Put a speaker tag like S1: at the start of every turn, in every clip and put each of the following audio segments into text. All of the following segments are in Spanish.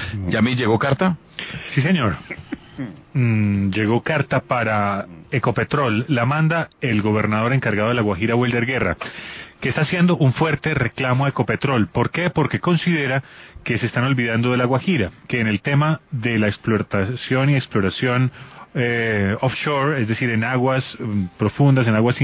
S1: ¿Yamil, llegó carta?
S2: Sí, señor. Llegó carta para Ecopetrol. La manda el gobernador encargado de La Guajira, Wilder Guerra, que está haciendo un fuerte reclamo a Ecopetrol. ¿Por qué? Porque considera que se están olvidando de La Guajira, que en el tema de la explotación y exploración offshore, es decir, en aguas profundas, en aguas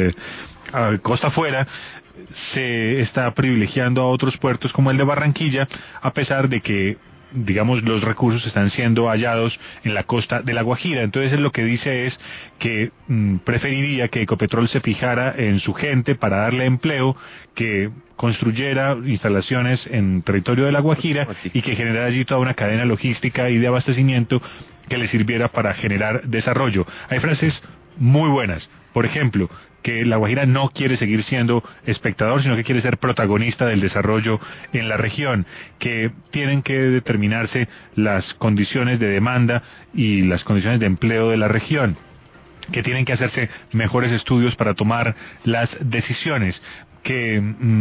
S2: costa afuera, se está privilegiando a otros puertos como el de Barranquilla, a pesar de que, digamos, los recursos están siendo hallados en la costa de La Guajira. Entonces él lo que dice es que preferiría que Ecopetrol se fijara en su gente para darle empleo, que construyera instalaciones en territorio de La Guajira y que generara allí toda una cadena logística y de abastecimiento que le sirviera para generar desarrollo. Hay frases muy buenas. Por ejemplo, que La Guajira no quiere seguir siendo espectador, sino que quiere ser protagonista del desarrollo en la región, que tienen que determinarse las condiciones de demanda y las condiciones de empleo de la región, que tienen que hacerse mejores estudios para tomar las decisiones, que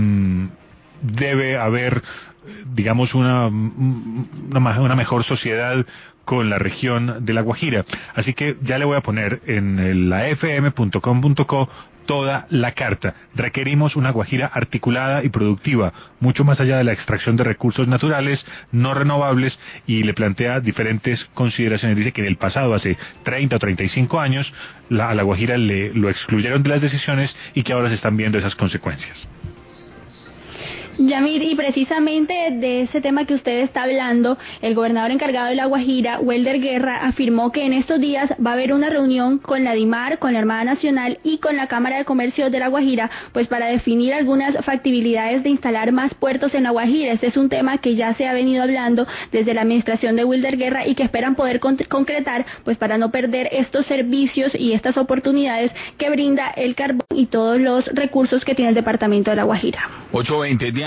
S2: debe haber, digamos, una mejor sociedad con la región de La Guajira. Así que ya le voy a poner en la fm.com.co toda la carta. Requerimos una Guajira articulada y productiva, mucho más allá de la extracción de recursos naturales no renovables, y le plantea diferentes consideraciones. Dice que en el pasado, hace 30 o 35 años, a la Guajira lo excluyeron de las decisiones y que ahora se están viendo esas consecuencias.
S3: Yamir, y precisamente de ese tema que usted está hablando, el gobernador encargado de La Guajira, Wilder Guerra, afirmó que en estos días va a haber una reunión con la DIMAR, con la Armada Nacional y con la Cámara de Comercio de La Guajira, pues para definir algunas factibilidades de instalar más puertos en La Guajira. Este es un tema que ya se ha venido hablando desde la administración de Wilder Guerra y que esperan poder concretar, pues para no perder estos servicios y estas oportunidades que brinda el carbón y todos los recursos que tiene el departamento de La Guajira.
S1: 8:20,